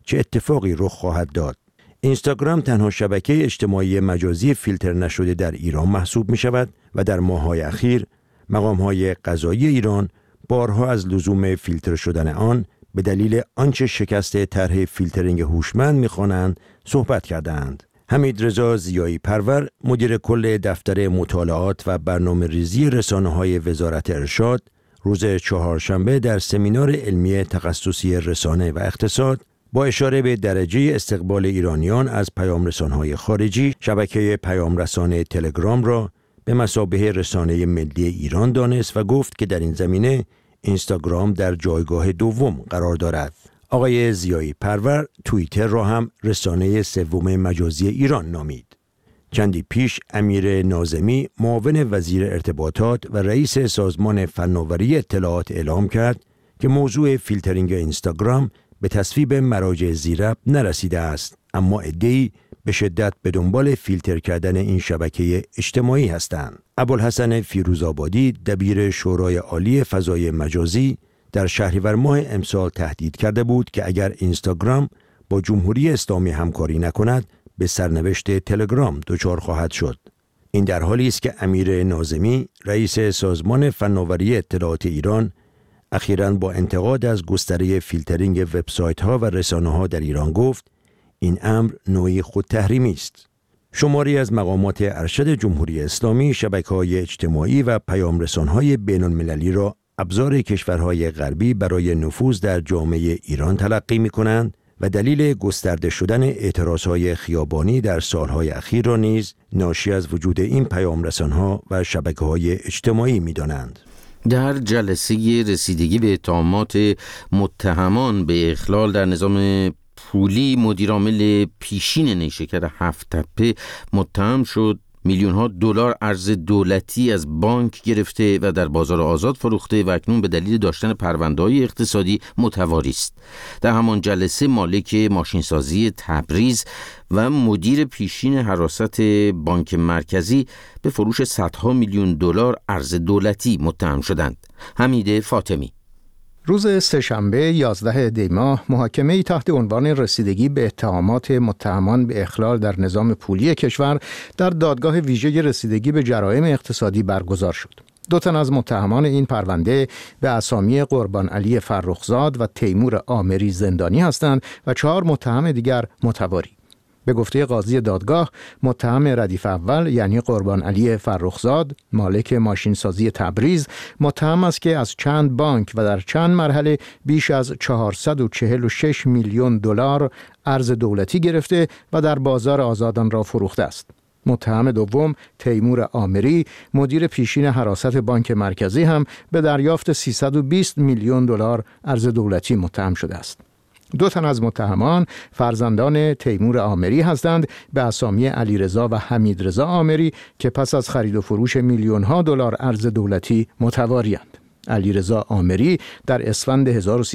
چه اتفاقی رخ خواهد داد. اینستاگرام تنها شبکه اجتماعی مجازی فیلتر نشده در ایران محسوب می شود و در ماه‌های اخیر مقام‌های قضایی ایران بارها از لزوم فیلتر شدن آن به دلیل آنچه شکست طرح فیلترینگ هوشمند می‌خوانند صحبت کردند. حمیدرضا ضیایی پرور، مدیر کل دفتر مطالعات و برنامه‌ریزی رسانه‌های وزارت ارشاد، روز چهارشنبه در سمینار علمی تخصصی رسانه و اقتصاد با اشاره به درجه استقبال ایرانیان از پیام‌رسان‌های خارجی، شبکه پیام‌رسان تلگرام را به مثابه رسانه ملی ایران دانست و گفت که در این زمینه اینستاگرام در جایگاه دوم قرار دارد. آقای ضیایی پرور توییتر را هم رسانه سوم مجازی ایران نامید. چندی پیش امیر ناظمی، معاون وزیر ارتباطات و رئیس سازمان فناوری اطلاعات اعلام کرد که موضوع فیلترینگ اینستاگرام به تصویب مراجع زیرربط نرسیده است، اما عده‌ای به شدت به دنبال فیلتر کردن این شبکه اجتماعی هستند. ابوالحسن فیروزآبادی، دبیر شورای عالی فضای مجازی، در شهریور ماه امسال تهدید کرده بود که اگر اینستاگرام با جمهوری اسلامی همکاری نکند به سرنوشت تلگرام دچار خواهد شد. این در حالی است که امیر ناظمی، رئیس سازمان فناوری اطلاعات ایران، اخیراً با انتقاد از گستره فیلترینگ وبسایت‌ها و رسانه‌ها در ایران گفت این امر نوعی خودتحریمی است. شماری از مقامات ارشد جمهوری اسلامی شبکه‌های اجتماعی و پیام‌رسان‌های بین‌المللی را ابزار کشورهای غربی برای نفوذ در جامعه ایران تلقی می‌کنند و دلیل گسترده شدن اعتراضهای خیابانی در سالهای اخیر را نیز ناشی از وجود این پیام‌رسان‌ها و شبکه‌های اجتماعی می‌دانند. در جلسه رسیدگی به اتهامات متهمان به اخلال در نظام پولی، مدیرعامل پیشین نیشکر هفت‌تپه متهم شد میلیون‌ها دلار ارز دولتی از بانک گرفته و در بازار آزاد فروخته و اکنون به دلیل داشتن پرونده‌های اقتصادی متواری است. در همان جلسه مالک ماشینسازی تبریز و مدیر پیشین حراست بانک مرکزی به فروش صدها میلیون دلار ارز دولتی متهم شدند. حمید فاطمی. روز سه‌شنبه 11 دی ماه محاکمه‌ای تحت عنوان رسیدگی به اتهامات متهمان به اخلال در نظام پولی کشور در دادگاه ویژه رسیدگی به جرایم اقتصادی برگزار شد. دو تن از متهمان این پرونده به اسامی قربان علی فرخزاد و تیمور آمری زندانی هستند و 4 متهم دیگر متواری. به گفته قاضی دادگاه، متهم ردیف اول یعنی قربان علی فرخزاد، مالک ماشینسازی تبریز، متهم است که از چند بانک و در چند مرحله بیش از 446 میلیون دلار ارز دولتی گرفته و در بازار آزاد آن را فروخته است. متهم دوم، تیمور آمری، مدیر پیشین حراست بانک مرکزی، هم به دریافت 320 میلیون دلار ارز دولتی متهم شده است. دو تن از متهمان فرزندان تیمور آمری هستند به اسامی علیرضا و حمیدرضا آمری که پس از خرید و فروش میلیون‌ها دلار ارز دولتی متواری‌اند. علیرضا آمری در اسفند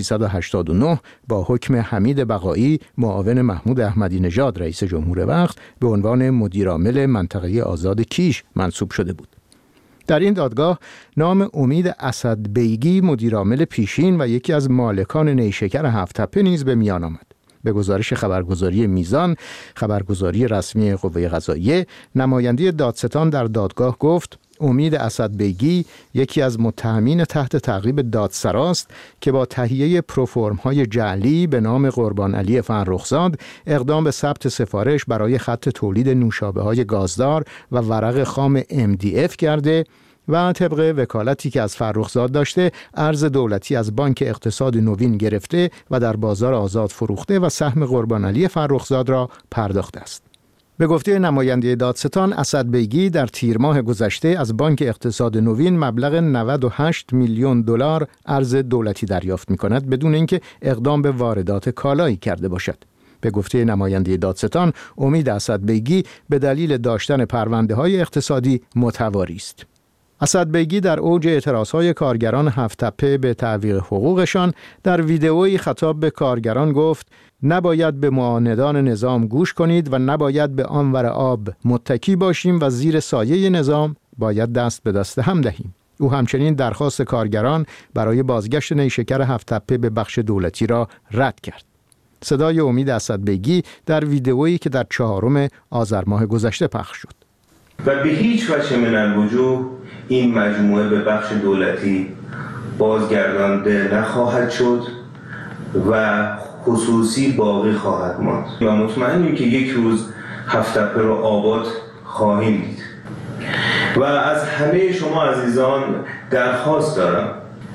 1389 با حکم حمید بقایی، معاون محمود احمدی نژاد رئیس جمهور وقت، به عنوان مدیرعامل منطقه آزاد کیش منصوب شده بود. در این دادگاه نام امید اسدبیگی، مدیرعامل پیشین و یکی از مالکان نیشکر هفت‌تپه نیز به میان آمد. به گزارش خبرگزاری میزان، خبرگزاری رسمی قوه قضاییه، نماینده دادستان در دادگاه گفت امید اسدبیگی یکی از متهمین تحت تعقیب دادسراست که با تهیه پروفرم‌های جعلی به نام قربان علی فرخزاد اقدام به ثبت سفارش برای خط تولید نوشابه‌های گازدار و ورق خام MDF کرده و طبق وکالتی که از فرخزاد داشته ارز دولتی از بانک اقتصاد نوین گرفته و در بازار آزاد فروخته و سهم قربان علی فرخزاد را پرداخته است. به گفته نماینده دادستان، اسدبیگی در تیر ماه گذشته از بانک اقتصاد نوین مبلغ 98 میلیون دلار ارز دولتی دریافت می‌کند بدون اینکه اقدام به واردات کالایی کرده باشد. به گفته نماینده دادستان، امید اسدبیگی به دلیل داشتن پرونده‌های اقتصادی متواری است. اسدبیگی در اوج اعتراضهای کارگران هفت‌تپه به تعویق حقوقشان در ویدئویی خطاب به کارگران گفت نباید به معاندان نظام گوش کنید و نباید به آنور آب متکی باشیم و زیر سایه نظام باید دست به دست هم دهیم. او همچنین درخواست کارگران برای بازگشت نیشکر هفت‌تپه به بخش دولتی را رد کرد. صدای امید اسدبیگی در ویدئویی که در 4 آذر ماه گذشته پخش شد. و به هیچ وجه من الوجوه این مجموعه به بخش دولتی بازگردانده نخواهد شد و خصوصی باقی خواهد ماند و مطمئنیم که یک روز هفت‌تپه رو آباد خواهیم دید. و از همه شما عزیزان درخواست دارم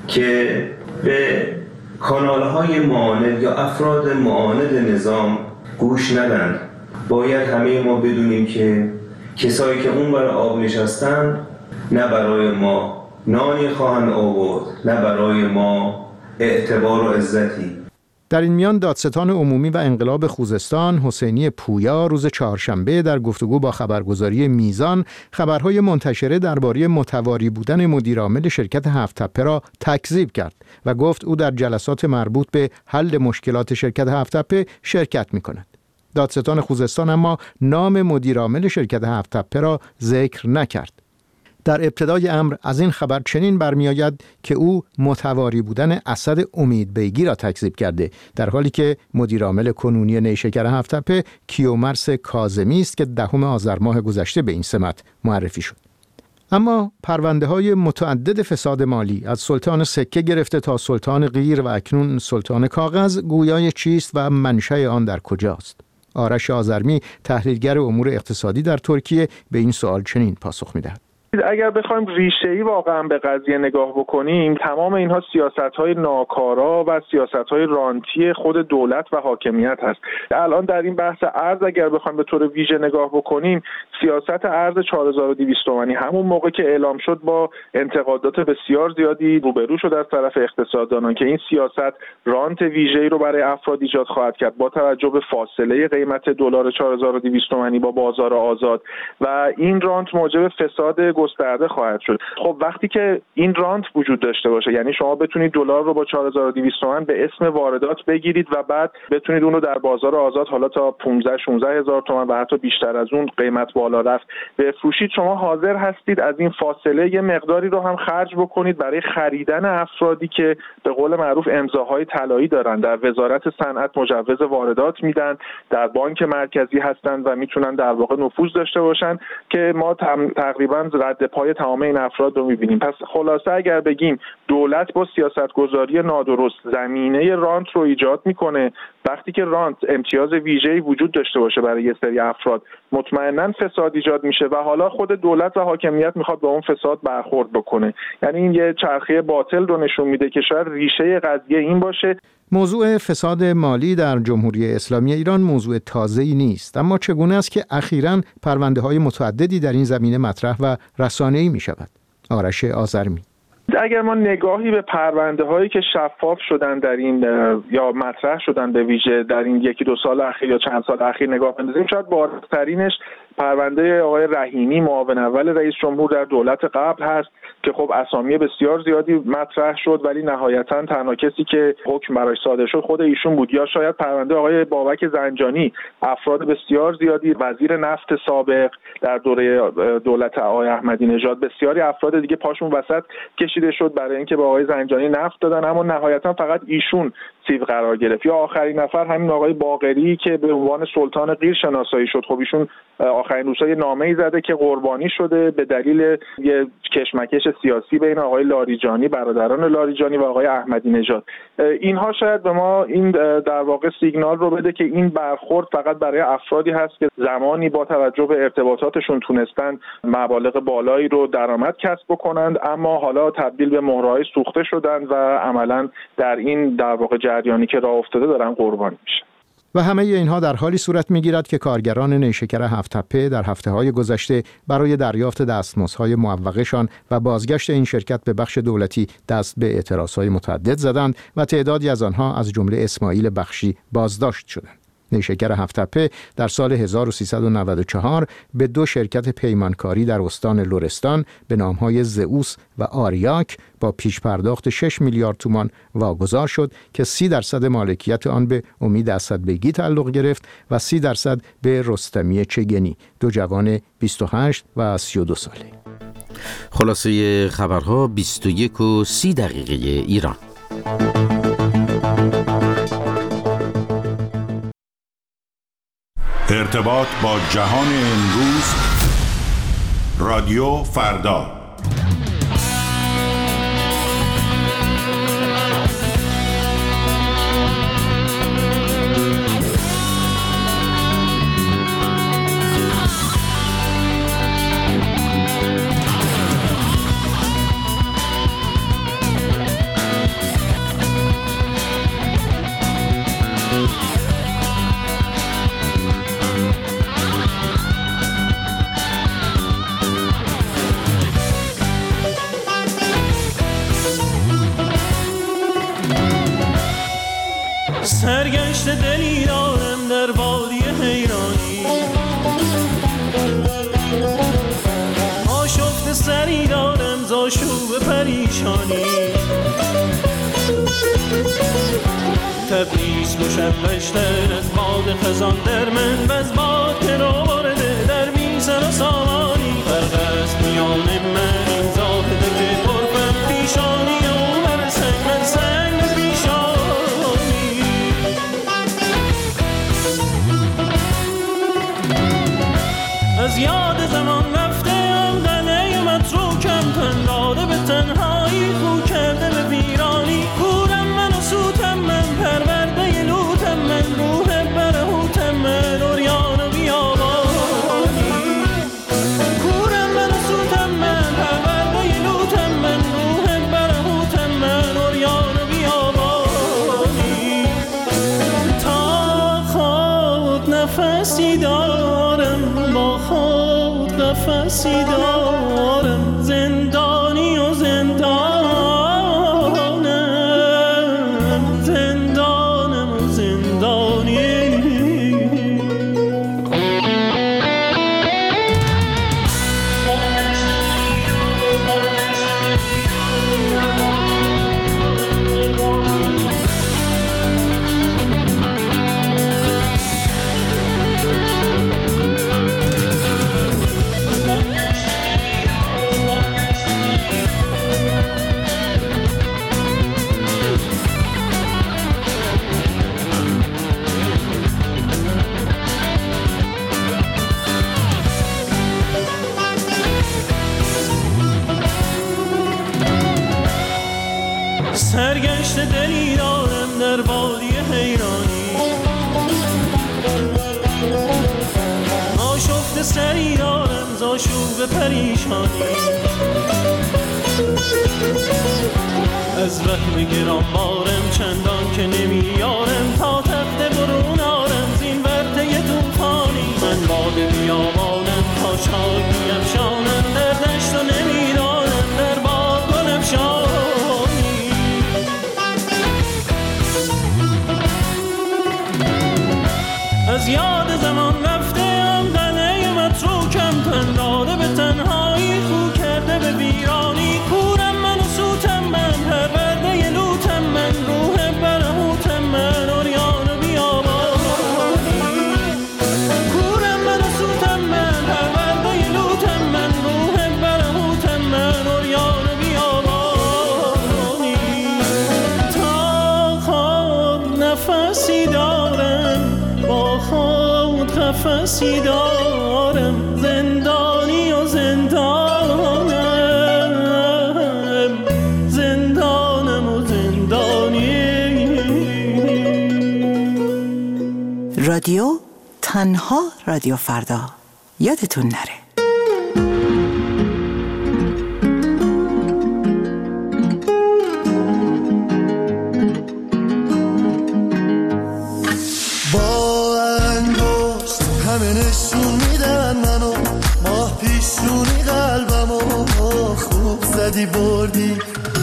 که به کانال‌های معاند یا افراد معاند نظام گوش ندن. باید همه ما بدونیم که کسایی که اون برای آب نشستن نه برای ما نانی خواهند آورد، نه برای ما اعتبار و عزتی. در این میان دادستان عمومی و انقلاب خوزستان حسینی پویا روز چهارشنبه در گفتگو با خبرگزاری میزان خبرهای منتشره درباره متواری بودن مدیرعامل شرکت هفت‌تپه را تکذیب کرد و گفت او در جلسات مربوط به حل مشکلات شرکت هفت‌تپه شرکت می‌کند. دادستان خوزستان اما نام مدیرعامل شرکت هفت‌تپه را ذکر نکرد. در ابتدای امر از این خبر چنین برمی‌آید که او متواری بودن اسد امیدبیگی را تکذیب کرده، در حالی که مدیرعامل کنونی نیشکر هفت‌تپه کیومرث کاظمی است که 10 آذر ماه گذشته به این سمت معرفی شد. اما پرونده‌های متعدد فساد مالی از سلطان سکه گرفته تا سلطان قیر و اکنون سلطان کاغذ گویای چیست و منشأ آن در کجاست؟ آرش آذرمی تحلیلگر امور اقتصادی در ترکیه به این سوال چنین پاسخ می‌دهد. اگر بخوایم ریشه‌ای واقعا به قضیه نگاه بکنیم، تمام اینها سیاست‌های ناکارا و سیاست‌های رانتی خود دولت و حاکمیت هست. الان در این بحث ارز اگر بخوایم به طور ویژه نگاه بکنیم، سیاست ارز 4200 تومانی همون موقع که اعلام شد با انتقادات بسیار زیادی روبرو شد از طرف اقتصاددانان که این سیاست رانت ویژه‌ای رو برای افراد ایجاد خواهد کرد با توجه به فاصله قیمت دلار 4200 تومانی با بازار آزاد و این رانت موجب فساد گسترده خواهد شد. خب وقتی که این رانت وجود داشته باشه، یعنی شما بتونید دلار رو با 4200 تومان به اسم واردات بگیرید و بعد بتونید اون رو در بازار آزاد حالا تا 15-16 هزار تومان و حتی بیشتر از اون قیمت بالا رفت بفروشید، شما حاضر هستید از این فاصله یه مقداری رو هم خرج بکنید برای خریدن افرادی که به قول معروف امضاهای طلایی دارن، در وزارت صنعت مجوز واردات میدن، در بانک مرکزی هستن و میتونن در واقع نفوذ داشته باشن که ما تقریبا رد پای تمام این افراد رو می‌بینیم. پس خلاصه اگر بگیم دولت با سیاست‌گذاری نادرست زمینه رانت رو ایجاد میکنه، وقتی که رانت امتیاز ویژه‌ای وجود داشته باشه برای یه سری افراد مطمئناً فساد ایجاد میشه و حالا خود دولت و حاکمیت میخواد با اون فساد برخورد بکنه. یعنی این یه چرخه باطل رو نشون میده که شاید ریشه قضیه این باشه. موضوع فساد مالی در جمهوری اسلامی ایران موضوع تازه‌ای نیست، اما چگونه است که اخیراً پرونده‌های متعددی در این زمینه مطرح و رسانه‌ای می‌شود؟ آرش آذرمی. اگر ما نگاهی به پرونده هایی که شفاف شدن در این یا مطرح شدن به ویژه در این 1-2 سال اخیر یا چند سال اخیر نگاه بندازیم، شاید بارزترینش پرونده آقای رحیمی معاون اول رئیس جمهور در دولت قبل هست که خب اسامی بسیار زیادی مطرح شد ولی نهایتاً تنها کسی که حکم براش صادر شد خود ایشون بود. یا شاید پرونده آقای بابک زنجانی، افراد بسیار زیادی، وزیر نفت سابق در دوره دولت آقای احمدی نژاد، بسیاری افراد دیگه پاشون وسط کشیده شد برای اینکه به آقای زنجانی نفت دادن اما نهایتاً فقط ایشون سیو قرار گرفت. یا آخرین نفر همین آقای باقری که به عنوان سلطان قیر شناسایی شد، خب ایشون آخرین روزها یه نامه‌ای زده که قربانی شده به دلیل یه کشمکش سیاسی بین آقای لاریجانی، برادران لاریجانی و آقای احمدی نژاد. اینها شاید به ما این در واقع سیگنال رو بده که این برخورد فقط برای افرادی هست که زمانی با توجه به ارتباطاتشون تونستن مبالغ بالایی رو درآمد کسب بکنند اما حالا تبدیل به مهرهای سوخته شدن و عملاً در این در واقع جریانی که راه افتاده دارن قربانی میشن. و همه اینها در حالی صورت می‌گیرد که کارگران نیشکر هفت‌تپه در هفته‌های گذشته برای دریافت دستمزدهای معوقه‌شان و بازگشت این شرکت به بخش دولتی دست به اعتراضهای متعدد زدند و تعدادی از آنها از جمله اسماعیل بخشی بازداشت شدند. نیشکر هفت‌تپه در سال 1394 به 2 شرکت پیمانکاری در استان لرستان به نام‌های زئوس و آریاک با پیش پرداخت 6 میلیارد تومان واگذار شد که 30% مالکیت آن به امید اسدبیگی تعلق گرفت و 30% به رستمی چگنی، 2 جوان 28 و 32 ساله. خلاصه خبرها 21:30 ایران. ارتباط با جهان امروز. رادیو فردا. سرگشت دلی دارم در وادی حیرانی، آشفت سری دارم ز آشوب پریشانی. تبریز مشوش‌تر از باد خزان در من و از باد که رو برده در میزن و سامانی. فرق است میان من این زاهد که پرفم پیشانی و من سنگ پیشانی. از یاد زمان رفتم قلعه متروکم، تن داده به تنهایی، خو کرده به ویرانی. کورم من و سوتم من، پرورده لوتم من، روح برهوتم من، عریان و بیابانی. کورم من و سوتم من، پرورده لوتم من، روح برهوتم من، عریان و بیابانی. تا خود نفسی دارم، با خود قفسی دارم، زندانی و زندانم، زندانم و زندانی. سرگشت دلی دارم در وادی حیرانی، آشفت سری دارم ز آشوب پریشانی. از وهم گرانبارم چندان که نمیارم، تا تخت برون آرم زین ورطه طوفانی. من باد بیابانم تا شاک بیفشانم، در دشت و نمیدانم در باغ گل افشانی. از یاد زمان رفتم قلعه متروکم، تن داده به تنهایی، خو کرده به ویرانی. کورم من و سوتم من، پرورده لوتم من، روح برهوتم من، عریان و بیابانی. کورم من و سوتم من، پرورده لوتم من، روح برهوتم من، عریان و بیابانی. تا خود نفسی دارم، با خود قفسی دارم، زندانی و زندانم، زندانم و زندانی. رادیو تنها رادیو فردا، یادتون نره. زدی بردی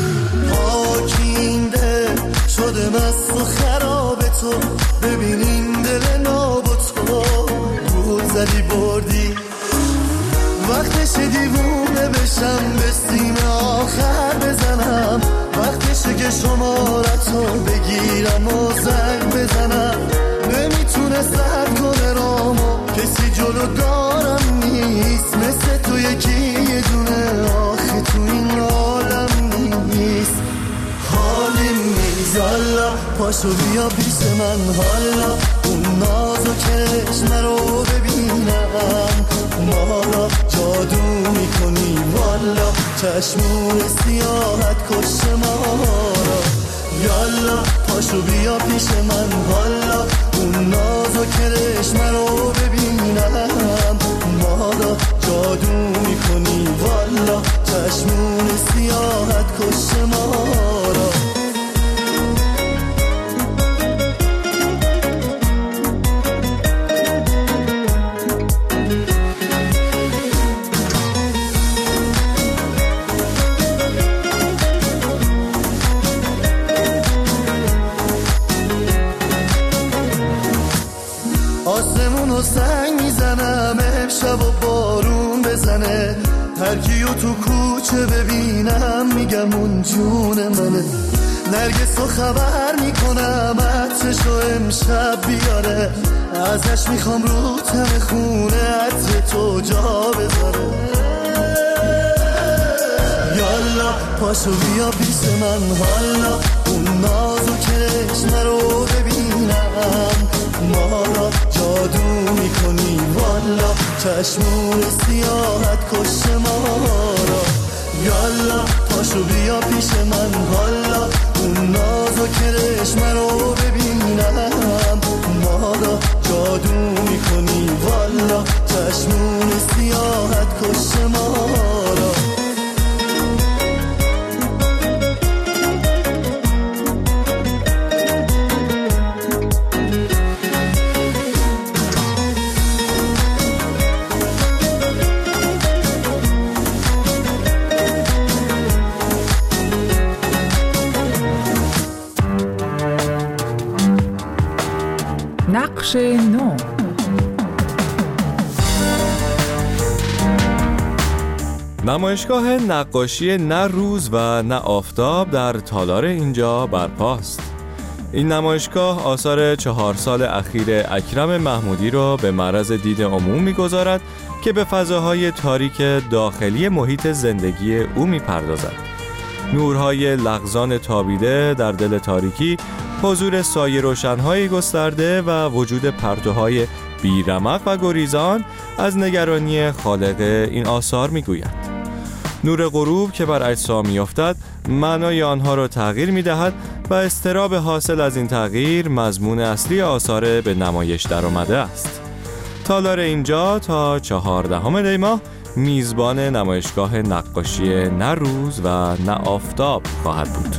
پاکینده شده مست و خراب تو، ببینین دل ناب تو گول زدی بردی. وقتش دیوونه بشم به سینه آخر بزنم، وقتشه که شمارتو بگیرم و زنگ بزنم. نمیتونه سرد کنه رامو، کسی جلو دارم نیست مثل تو، یکی یه دونه آخه تو این عالم نیست. حالیم نیست حالا، پاشو بیا پیش من حالا، اون نازو کش نرو چشمون سیاحت کش ما را. یالا پاشو بیا پیش من حالا، اون ناز و کرشمه رو ببینم، ما را جادو میکنی والا، چشمون سیاحت کش ما را. آسمونو سنگ میزنم امشب و بارون بزنه، هر کیو تو کوچه ببینم میگم اون جون منه. نرگسو خبر میکنم عطرشو امشب بیاره، ازش میخوام رو تم خونه عطر تو جا بذاره. یالا پاشو بیا پیش من حالا، اون نازو کرشمه رو ببینم، ما را جادو میکنی والا، چشمون سیاحت کش ما را. یالا پاشو بیا پیش من حالا، اون ناز و کرشمه رو ببینم، ما را جادو میکنی والا، چشمون سیاحت کش ما را. نقش نو. نمایشگاه نقاشی نه روز و نه آفتاب در تالار اینجا برپاست. این نمایشگاه آثار 4 سال اخیر اکرم محمودی را به معرض دید عموم می‌گذارد که به فضاهای تاریک داخلی محیط زندگی او می‌پردازد. نورهای لغزان تابیده در دل تاریکی، حضور سایه روشن‌های گسترده و وجود پرتوهای بیرمق و گریزان از نگرانی خالق این آثار می‌گوید. نور غروب که بر اجسام می‌افتد معنای آنها را تغییر می‌دهد و اضطراب حاصل از این تغییر مضمون اصلی آثار به نمایش درآمده است. تالار اینجا تا 14 دی ماه میزبان نمایشگاه نقاشی نه روز و نه آفتاب خواهد بود.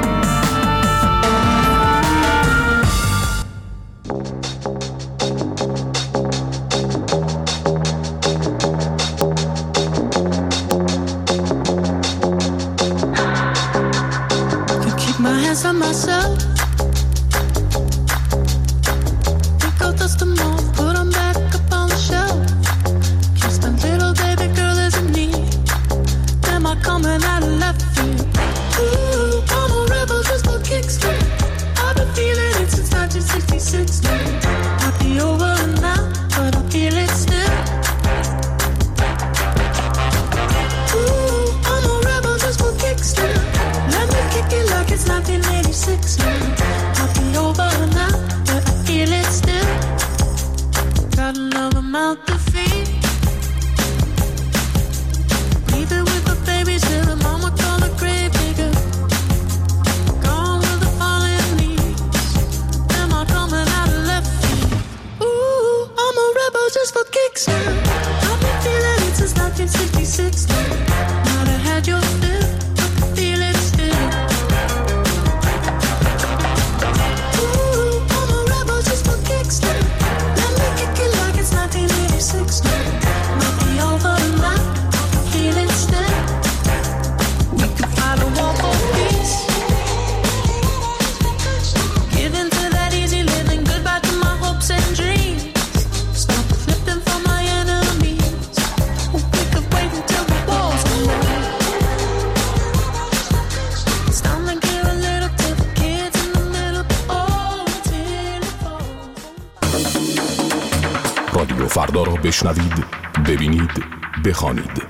رادیو فردا را بشنوید، ببینید، بخوانید.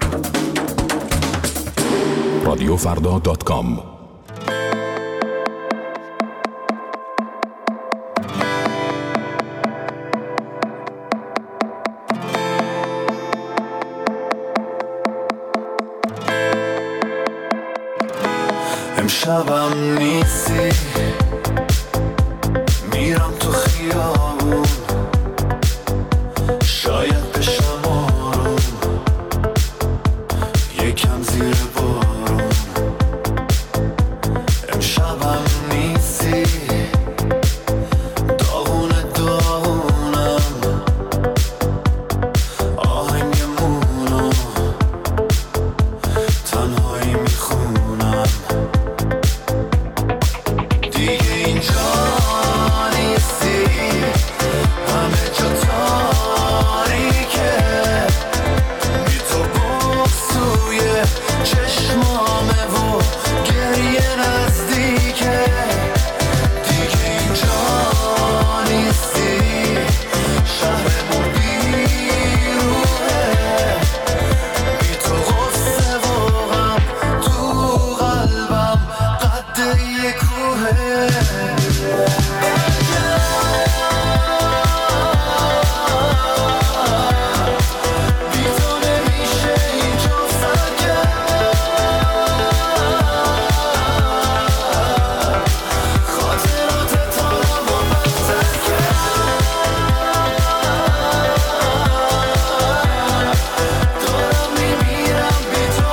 رادیوفردا.com امشبم نیستی، میرم تو خیابون، شاید بشم آروم، یکم زیر بارون. امشبم نیستی، داغونه داغونم، آهنگمونو تنهایی میخونم. دیگه اینجا نیستی، همه جا تاریکه، بی تو بغض توی چشمامه و گریه نزدیکه. دیگه اینجا نیستی، شهرمون بیروحه، بی تو غصه و غم تو قلبم قد یه کوهه. بی تو نمیشه اینجا سرگرم، خاطرات تارم و بدتر کرد. دارم میمیرم بی تو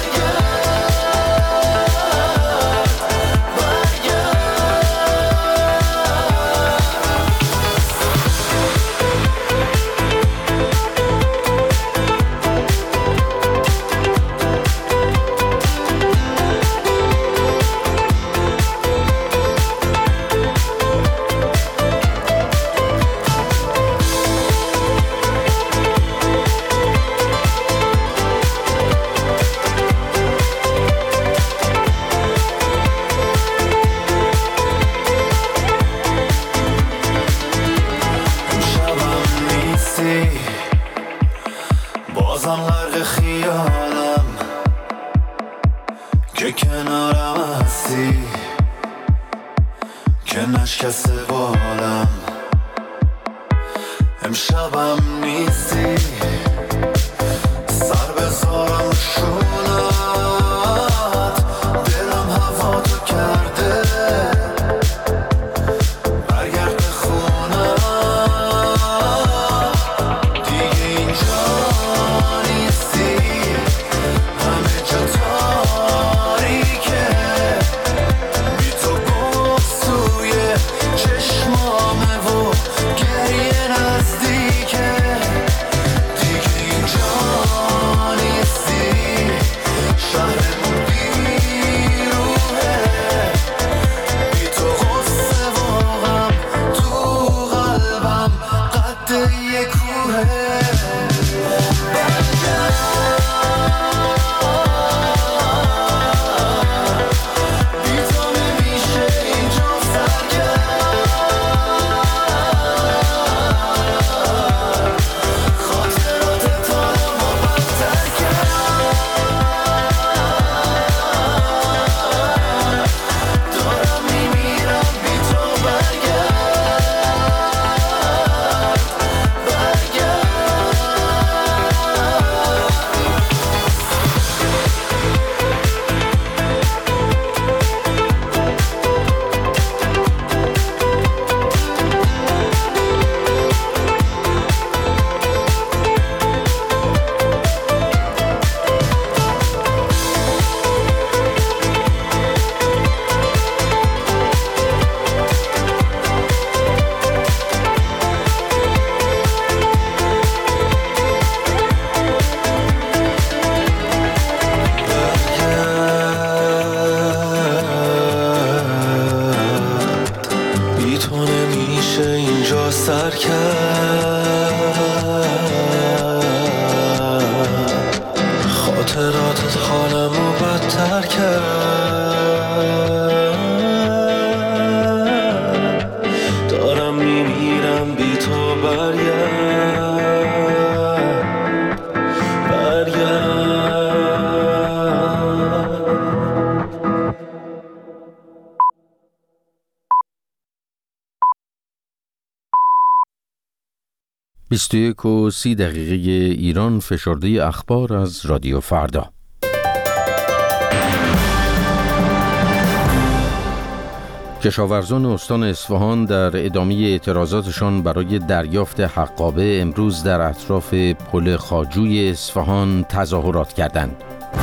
امشبم نیستی، بازم غرق خیالم که کنارم هستی، که نشکسته بالم. امشبم نیستی، سر بذارم رو شونت، دلم هوا تو کرده، برگرد به خونم. دیگه اینجا نیستی، همه جا تاریکه، بی تو بغض توی چشمامه و گریه نزدیکه. دیگه اینجا نیستی، شهرمون بیروحه، بی تو غصه و غم تو قلبم قد یه کوهه. بی تو نمیشه اینجا سرگرم، خاطرات تارم و بدتر کرد. دارم میمیرم بی تو بی تو نمیشه اینجا سر کرد، خاطراتت حالمو بدتر کرد. دارم میمیرم بی تو، برگرد. بیست و 30 دقیقه ایران فشرده اخبار از رادیو فردا. کشاورزان استان اصفهان در ادامه اعتراضاتشان برای دریافت حقابه امروز در اطراف پل خواجوی اصفهان تظاهرات کردند.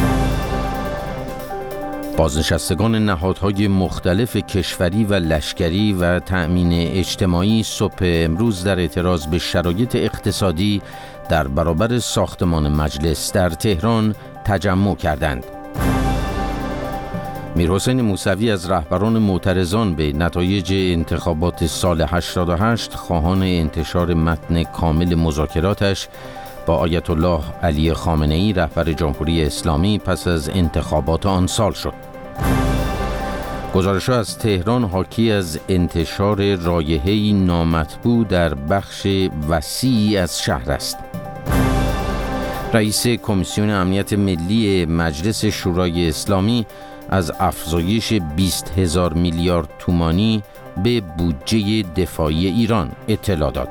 بازنشستگان نهادهای مختلف کشوری و لشکری و تأمین اجتماعی صبح امروز در اعتراض به شرایط اقتصادی در برابر ساختمان مجلس در تهران تجمع کردند. میرحسین موسوی از رهبران معترضان به نتایج انتخابات سال 88 خواهان انتشار متن کامل مذاکراتش با آیت الله علی خامنه‌ای رهبر جمهوری اسلامی پس از انتخابات آن سال شد. گزارش‌ها از تهران حاکی از انتشار رایحه‌ای نامطبوع در بخش وسیعی از شهر است. رئیس کمیسیون امنیت ملی مجلس شورای اسلامی از افزایش 20,000 میلیارد تومانی به بودجه دفاعی ایران اطلاع داد.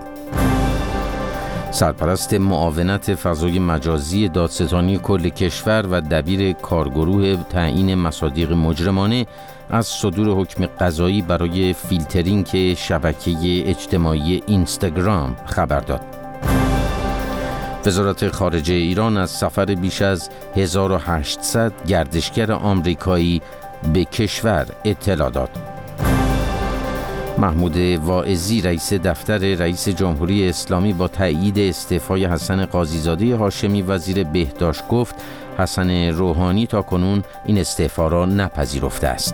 سرپرست معاونت فضای مجازی دادستانی کل کشور و دبیر کارگروه تعیین مصادیق مجرمانه از صدور حکم قضایی برای فیلترینگ شبکه اجتماعی اینستاگرام خبر داد. وزارت خارجه ایران از سفر بیش از 1800 گردشگر آمریکایی به کشور اطلاع داد. محمود واعظی رئیس دفتر رئیس جمهوری اسلامی با تایید استعفای حسن قاضیزاده هاشمی وزیر بهداشت گفت حسن روحانی تاکنون این استعفا را نپذیرفته است.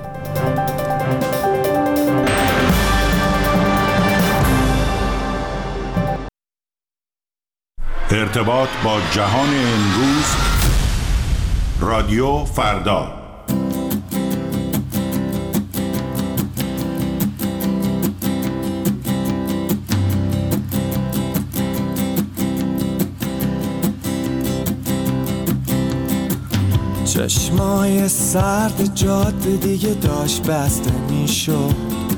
ارتباط با جهان امروز، رادیو فردا. چشمای سرد جاده دیگه داشت بسته میشد،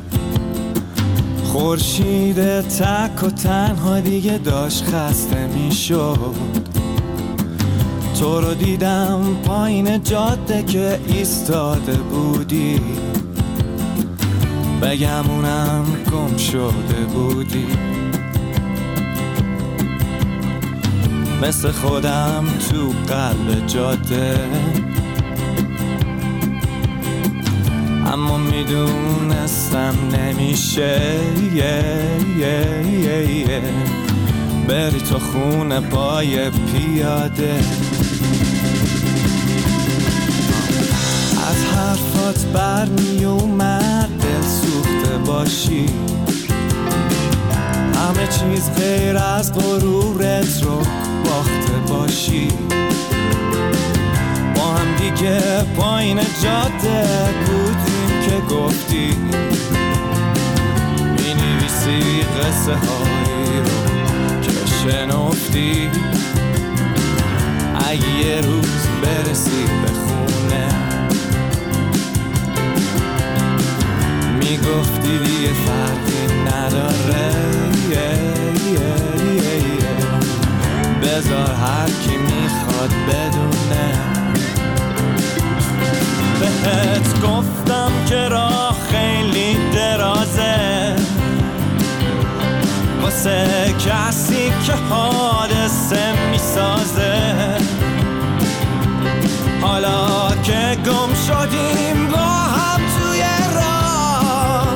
خورشید تک و تنها دیگه داشت خسته میشد. تو رو دیدم پایین جاده که ایستاده بودی، بگمونم گم شده بودی. مثل خودم تو قلب جاده، اما میدونستم نمیشه بری تو خونه پای پیاده. از حرفات برمی اومد دل سوخته باشی، همه چیز غیر از غرورت رو باخته باشی. با هم دیگه پایین جاده بودیم که گفتی می‌نویسی قصه هایی رو که شنفتی. اگه یه روز برسی به خونه میگفتی دیگه فرقی نداره، بذار هر کی میخواد بدونه. بهت گفتم که راه خیلی درازه واسه کسی که حادثه میسازه. حالا که گم شدیم با هم توی راه،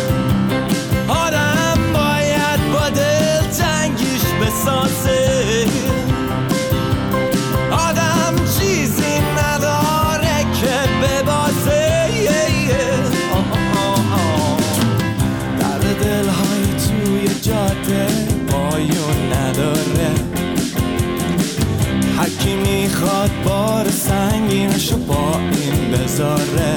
آدم باید با دل تنگیش بسازه. آدم چیزی نداره که ببازه، در دلهای توی جاده پایون نداره. هر کی میخواد بار سنگینشو با این بذاره.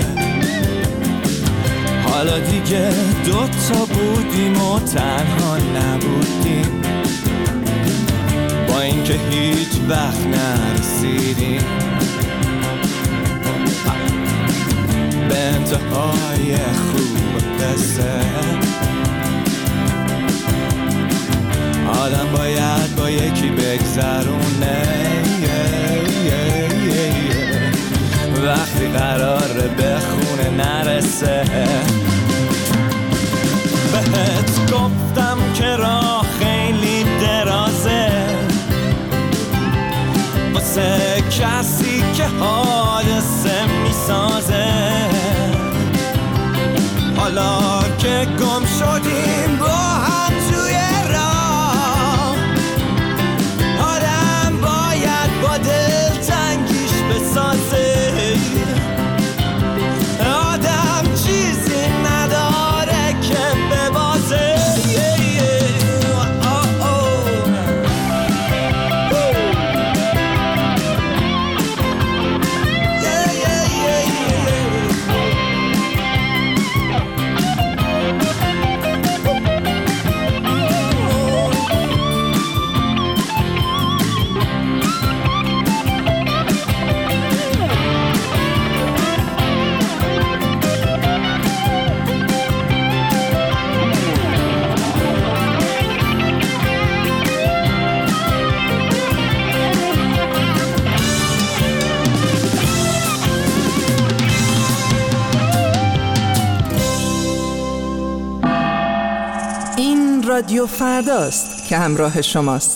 حالا دیگه دوتا بودیم و تنها نبودیم، با اینکه هیچ وقت نرسیدیم به انتهای خوب قصه. آدم باید با یکی بگذرونه وقتی قراره به خونه نرسه. کسی که حادثه میسازه. حالا که گم شدیم با هم توی راه، آدم باید با دلتنگیش بسازه. آدم چیزی نداره که ببازه. رادیو فرداست که همراه شماست.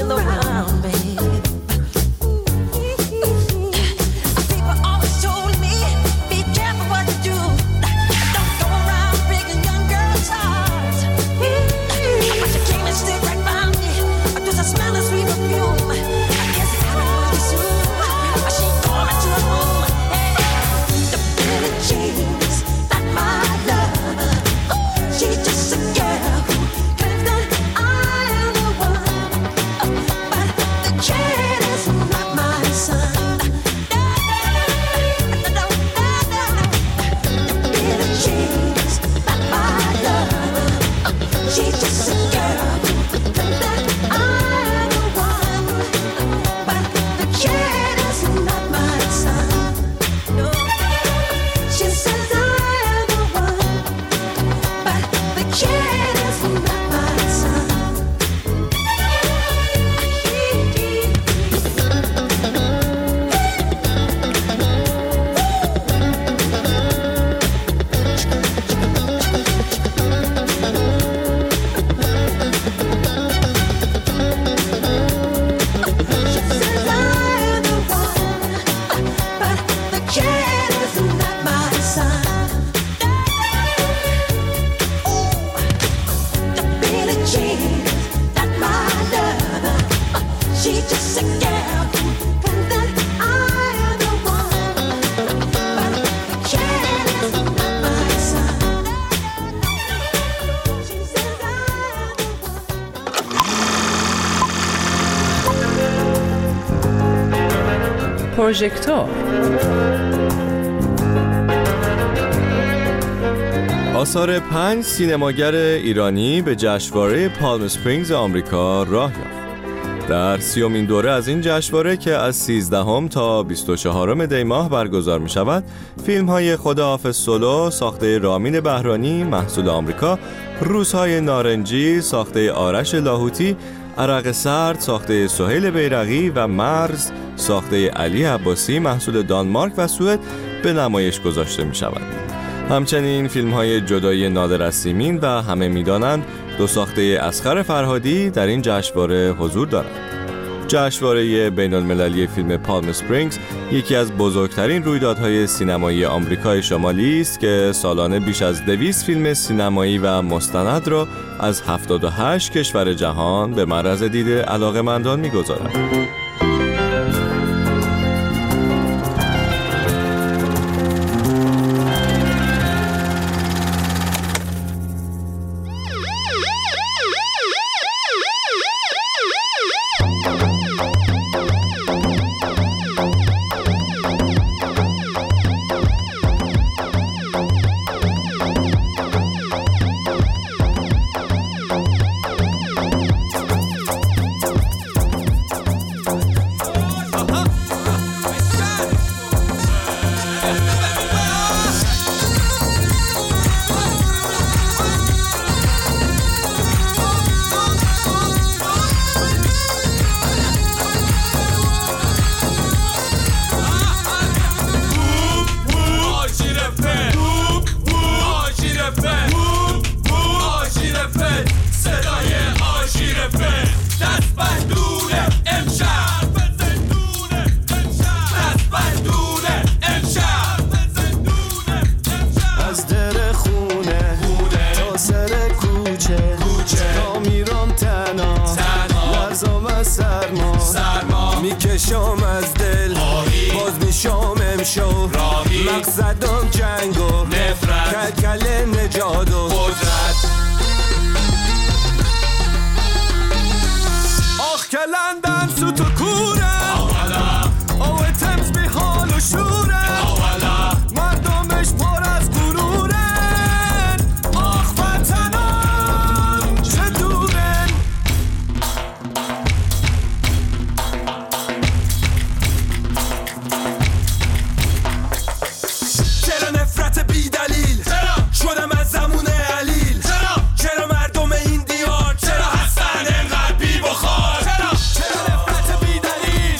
Told me پروژکتور. آثار 5 سینماگر ایرانی به جشنواره پالم اسپرینگز آمریکا راه یافت. در 30مین دوره از این جشنواره که از 13 تا 24 دی ماه برگزار می شود، فیلم های خداحافظ سولو ساخته رامین بهرانی محصول آمریکا، روزهای نارنجی ساخته آرش لاهوتی، عرق سرد ساخته سهیل بیرقی و مرز ساخته علی عباسی محصول دانمارک و سوئد به نمایش گذاشته می شود. همچنین فیلم های جدایی نادر از سیمین و همه می دانند دو ساخته اصغر فرهادی در این جشنواره حضور دارند. جشنواره بین المللی فیلم پالم اسپرینگز یکی از بزرگترین رویدادهای سینمایی آمریکای شمالی است که سالانه بیش از 200 فیلم سینمایی و مستند را از 78 کشور جهان به معرض دید علاقه‌مندان می‌گذارد. میکشم از دل باز میشم امشو مقصدم جنگ و نفرت کلکل نجات و قدرت آخ کلندن سوت و کوره آوه تمز بی حال و شوره مردمش پر از غرورن آخ وطنم چه دورن چرا نفرت بی دلیل شدم از زمون علیل چرا مردم این دیار چرا هستن انقدر بی بخار چرا نفرت بی دلیل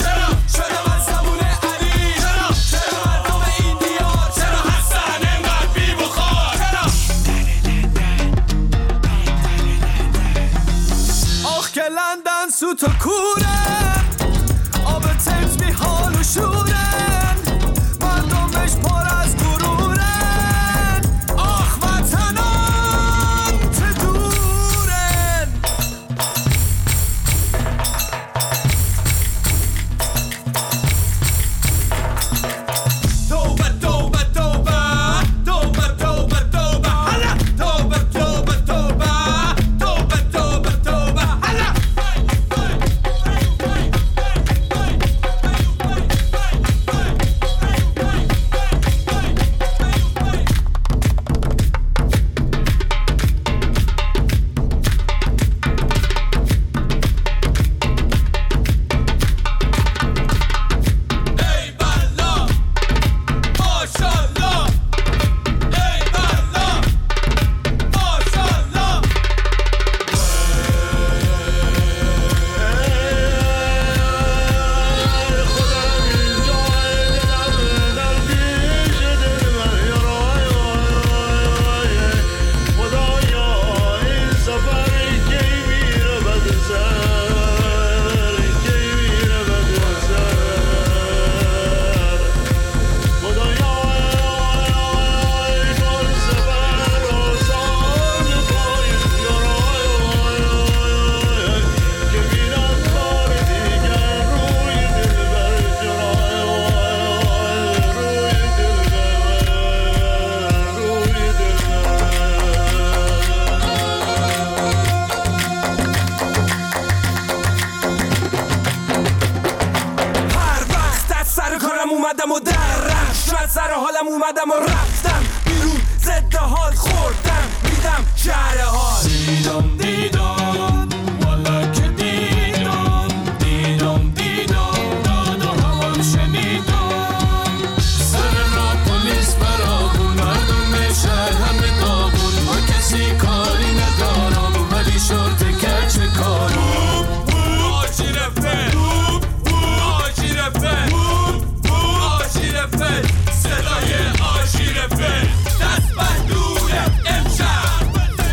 اومدم و درم شاید سر حالم اومدم و رفتم بیرون ضد حال خوردم میدم شهر حال دیدم دیدم والا که دیدم دیدم دیدم دادم شنیدم سر را پلیس برابون مردم شهر همه داغون با کسی کاری ندارم ولی شرطه کرد چه کارم آشی رفته آشی رفته آشی رفته صدای آشی رفته دست بندونه امشب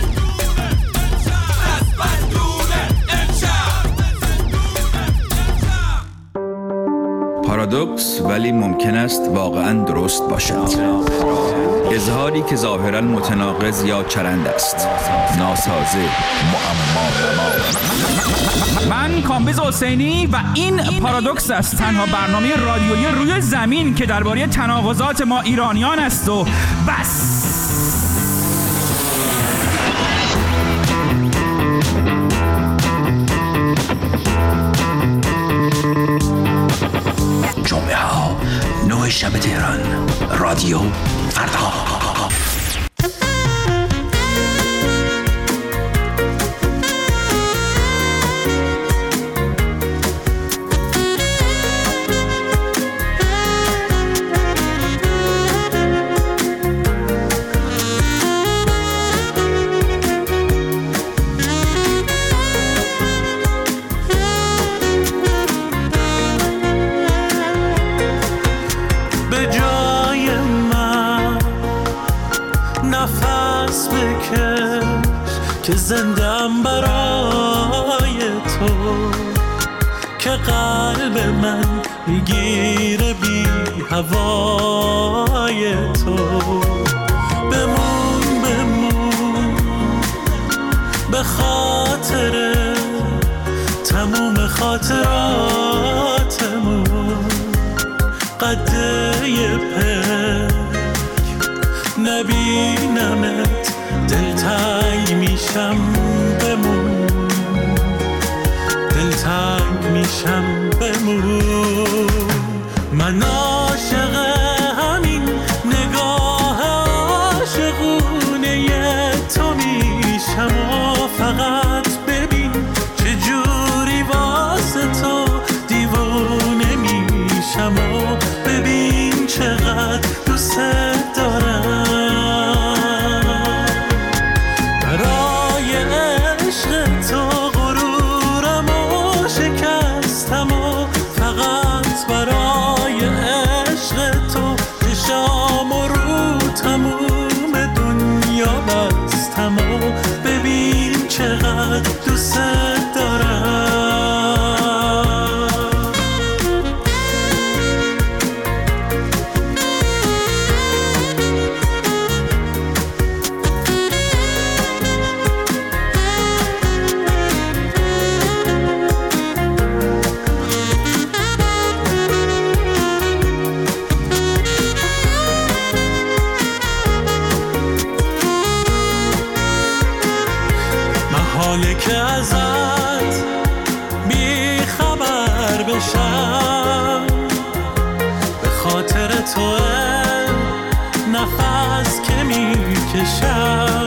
دست بندونه امشب. پارادوکس ولی ممکن است واقعا درست باشد. اظهاری که ظاهرا متناقض یا چرند است، ناسازه، معما. من کامبیز حسینی و این پارادوکس است، تنها برنامه رادیویی روی زمین که درباره تناقضات ما ایرانیان است و بس. جمعه ها 9 شب تهران، رادیو فردا. که زندم برای تو، که قلب من میگیره بی هوای تو. بمون بمون به خاطر تموم خاطراتمون، قده پک نبینمت دلتنگ میشم. بمون دلتنگ میشم. بمون من عاشق همین نگاه عاشقونه تو میشم و فقط ببین چجوری واسه تو دیوونه میشم و ببین چقدر دوست دارم. ببین چقدر دوست دارم. حاله که ازت بی خبر بشم، به خاطر تو نفس که میکشم.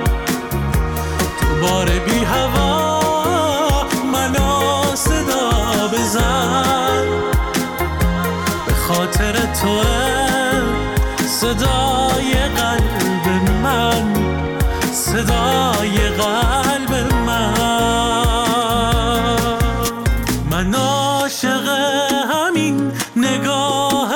تو بار بی هوا منو صدا بزن، به خاطر تو صدای قلب من، صدای قلب من عاشق همین نگاه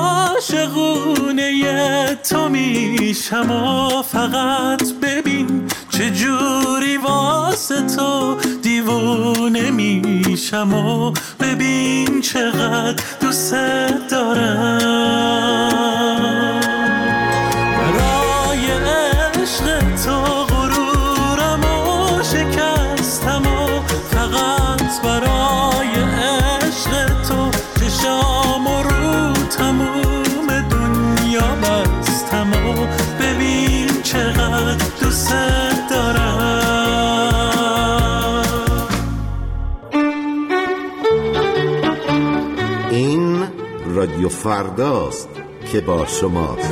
عاشقونه تو میشم و فقط ببین چجوری واسه تو دیوونه میشم و ببین چقدر دوست دارم. برای عشق تو غرورم و شکستم و فقط برای عشق تو چشام و رو تموم دنیا بستم و ببین چقدر دوست دارم. این رادیو فرداست که با شماست.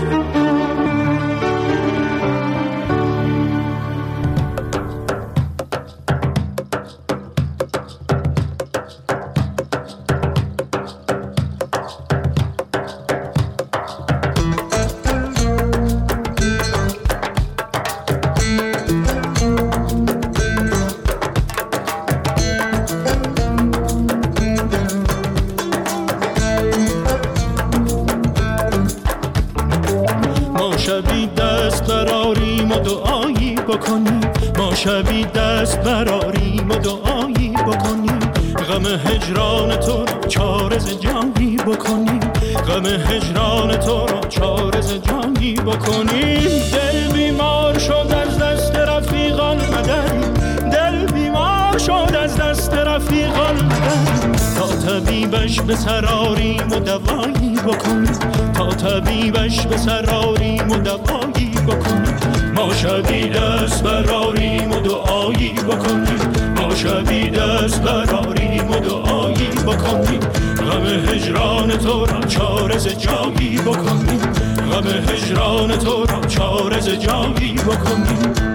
شبی دست براریم و دعایی بکنیم، ما شبی دست براریم و دعایی بکنیم، غم هجران تو را چارز جانی بکنیم، غم هجران تو را چارز جانی بکنیم. دل بیمار شد از دست رفیقان مدد، دل بیمار شد از دست رفیقان مدد، تا طبیبش به سراریم و دوایی بکنیم، تا طبیبش به سراریم و دوایی بکنیم. ما شبی دست براریم و دعایی بکنیم، ما شبی دست براریم و دعایی بکنیم، غم هجران تو را چارز جایی بکنیم، غم هجران تو را چارز جایی بکنیم.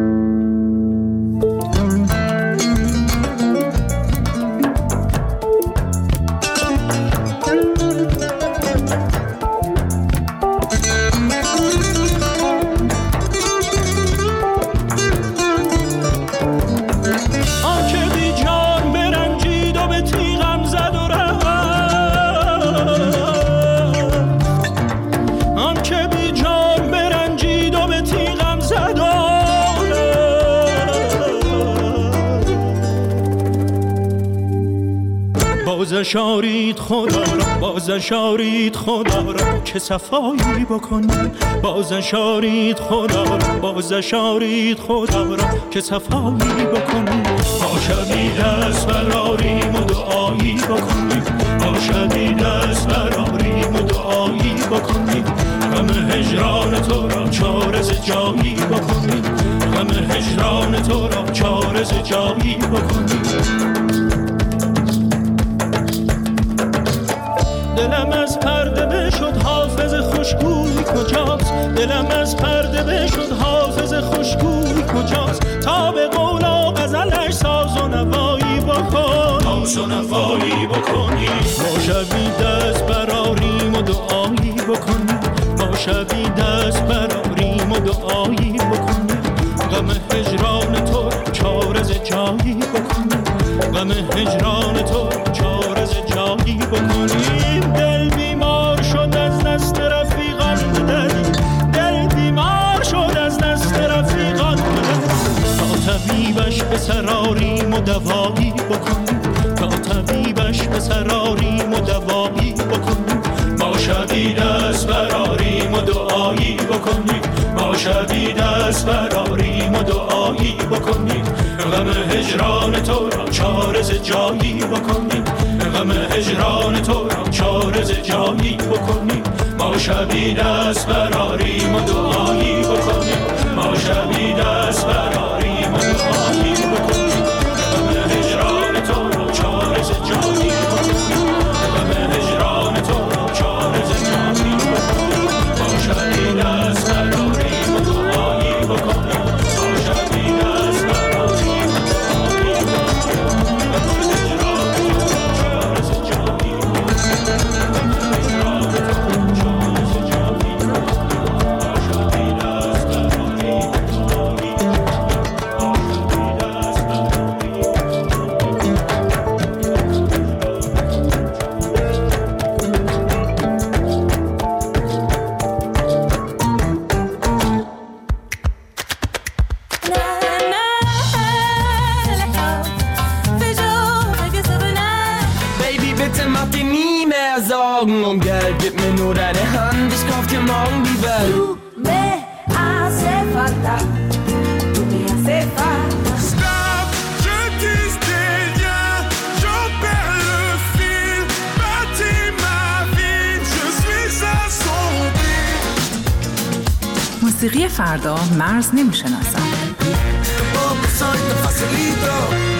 بازشارید خدا را، بازشارید خدا را که صفایی بکنیم، بازشارید خدا را، بازشارید خدا را که صفایی بکنیم. ما شبی دست براریم و دعایی بکنیم، ما شبی دست براریم و دعایی بکنیم، غم هجران تو را چارز جایی بکنیم، غم هجران تو را چارز جایی بکنیم. دلم از پرده بشد حافظ خوشگوی کجاست، دلم از پرده بشد حافظ خوشگوی کجاست، تا به قول و غزلش ساز و نوایی بکن، ساز و نوایی بکنی. ما شبی دست براریم و دعایی بکنیم، ما شبی دست براریم و دعایی بکنیم، غم هجران تو چارز جایی بکنیم، غم هجران تو چارز جایی بکنیم. دل بیمار شد از دست رفیقان مدد، دل بیمار شد از دست رفیقان مدد، تا طبیبش به سراریم و دوایی بکنیم، تا طبیبش به سراریم و دوایی بکنیم. ما شبی دست براریم و دعایی بکنیم، ما شبی دست براریم و دعایی بکنیم، غم هجران تو را چارز جایی بکنیم، غم هجران تو را چارز جایی بکنیم. ما شبی دست براریم و دعایی بکنیم، ما شبی دست براریم و دعایی بکنیم، غم هجران تو را چارز جایی بکنیم، غم هجران تو را چارز جایی بکنیم. ما شبی دست براریم و دعایی بکنیم، ما شبی دست براریم و دعایی Und Geld, gib mir nur deine Hand, ich kauf dir morgen die Welt. Tu me hace falta, tu me hace falta. Stop, je dis des liens, j'en perds le fil. Bâtis ma vie, je suis à son beat. موسیقی فردا مرز نمیشناسد. Poco soy tan facilito.